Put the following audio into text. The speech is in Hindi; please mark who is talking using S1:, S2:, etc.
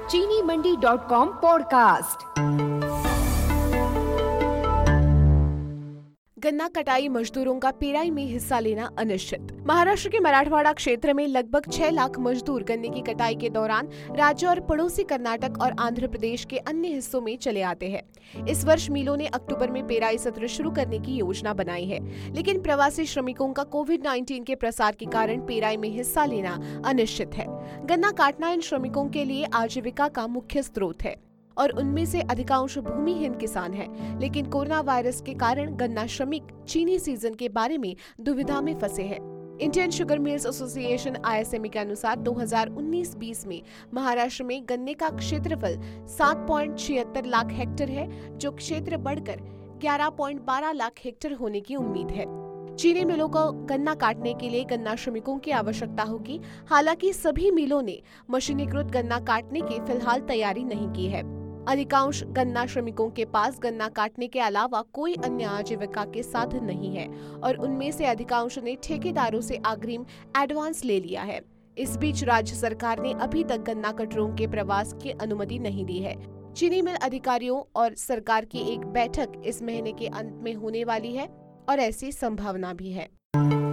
S1: चीनी मंडी.com पॉडकास्ट।
S2: गन्ना कटाई मजदूरों का पेराई में हिस्सा लेना अनिश्चित। महाराष्ट्र के मराठवाड़ा क्षेत्र में लगभग 6 लाख मजदूर गन्ने की कटाई के दौरान राज्य और पड़ोसी कर्नाटक और आंध्र प्रदेश के अन्य हिस्सों में चले आते हैं। इस वर्ष मिलों ने अक्टूबर में पेराई सत्र शुरू करने की योजना बनाई है, लेकिन प्रवासी श्रमिकों का कोविड-19 के प्रसार के कारण पेराई में हिस्सा लेना अनिश्चित है। गन्ना काटना इन श्रमिकों के लिए आजीविका का मुख्य स्रोत है और उनमें से अधिकांश भूमिहीन किसान हैं। लेकिन कोरोना वायरस के कारण गन्ना श्रमिक चीनी सीजन के बारे में दुविधा में फंसे हैं। Indian sugar mills association ISME के अनुसार 2019-20 में महाराष्ट्र में गन्ने का क्षेत्रफल 7.76 लाख हेक्टेयर है, जो क्षेत्र बढ़कर 11.12 लाख हेक्टेयर होने की उम्मीद है। चीनी मिलों को गन्ना काटने के लिए गन्ना श्रमिकों की आवश्यकता होगी। हालांकि सभी मिलों ने मशीनीकृत गन्ना काटने की फिलहाल तैयारी नहीं की है। अधिकांश गन्ना श्रमिकों के पास गन्ना काटने के अलावा कोई अन्य आजीविका के साधन नहीं है और उनमें से अधिकांश ने ठेकेदारों से अग्रिम एडवांस ले लिया है। इस बीच राज्य सरकार ने अभी तक गन्ना कटरों के प्रवास की अनुमति नहीं दी है। चीनी मिल अधिकारियों और सरकार की एक बैठक इस महीने के अंत में होने वाली है और ऐसी संभावना भी है।